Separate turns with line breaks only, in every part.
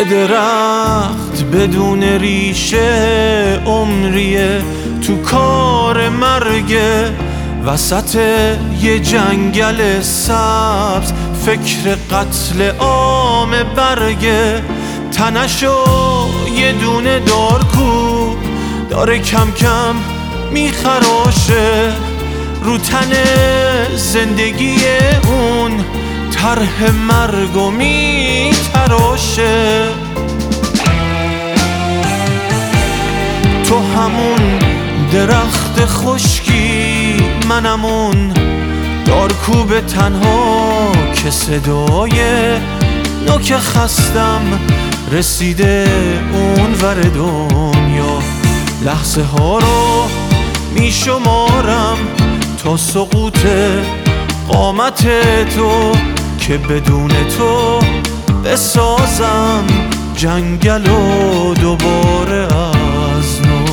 درخت بدون ریشه عمریه تو کار مرگه، وسط یه جنگل سبز فکر قتل عام برگه. تنشو یه دونه دارکو داره کم کم میخراشه، رو تن زندگی اون طرح مرگو میتراشه. تو همون درخت خشکی، منم اون دارکوب تنها که صدای نوک خستم رسیده اون ور دنیا. لحظه ها رو میشمارم تا سقوط قامت تو، که بدون تو بسازم جنگل و دوباره از نو.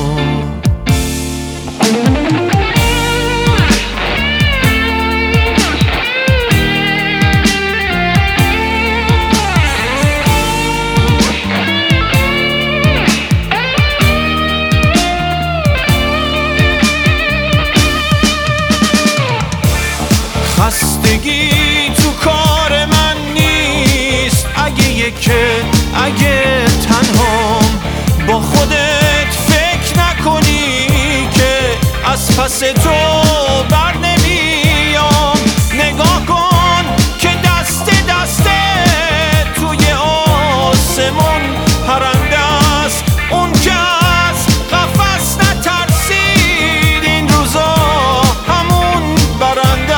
خستگی تو کار من نیست، اگه تنهام با خودت فکر نکنی که از پس تو بر نمیام. نگاه کن که دست توی آسمون پرنده است، اون که از قفس نترسید این روزا همون برنده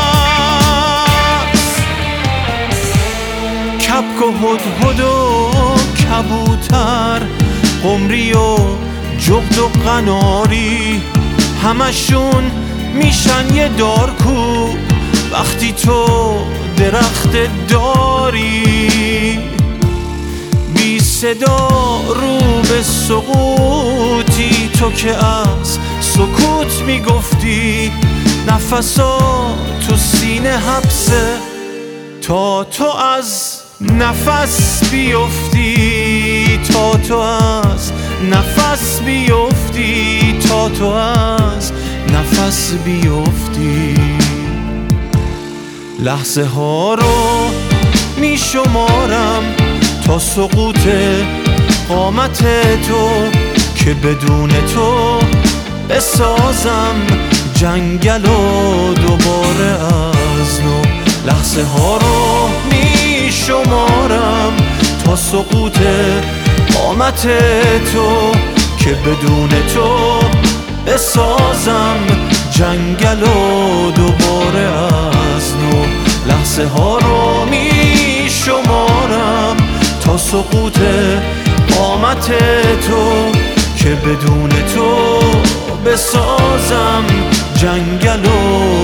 است. کبک و هدهد و کبوتر، قمری و جغد و قناری، همشون میشن یه دارکوب وقتی تو درخت داری. بی صدا رو به سقوطی، تو که از سکوت میگفتی نفسا تو سینه حبسه تا تو از نفس بیفتی، تا تو از نفس بیفتی، تا تو از نفس بیفتی. لحظه ها رو میشمارم تا سقوط قامت تو، که بدون تو بسازم جنگل و دوباره از نو. لحظه ها رو میشمارم تا سقوط قامت تو، که بدون تو بسازم جنگل و دوباره از نو. لحظه ها رو میشمارم تا سقوط قامت تو، که بدون تو بسازم جنگل و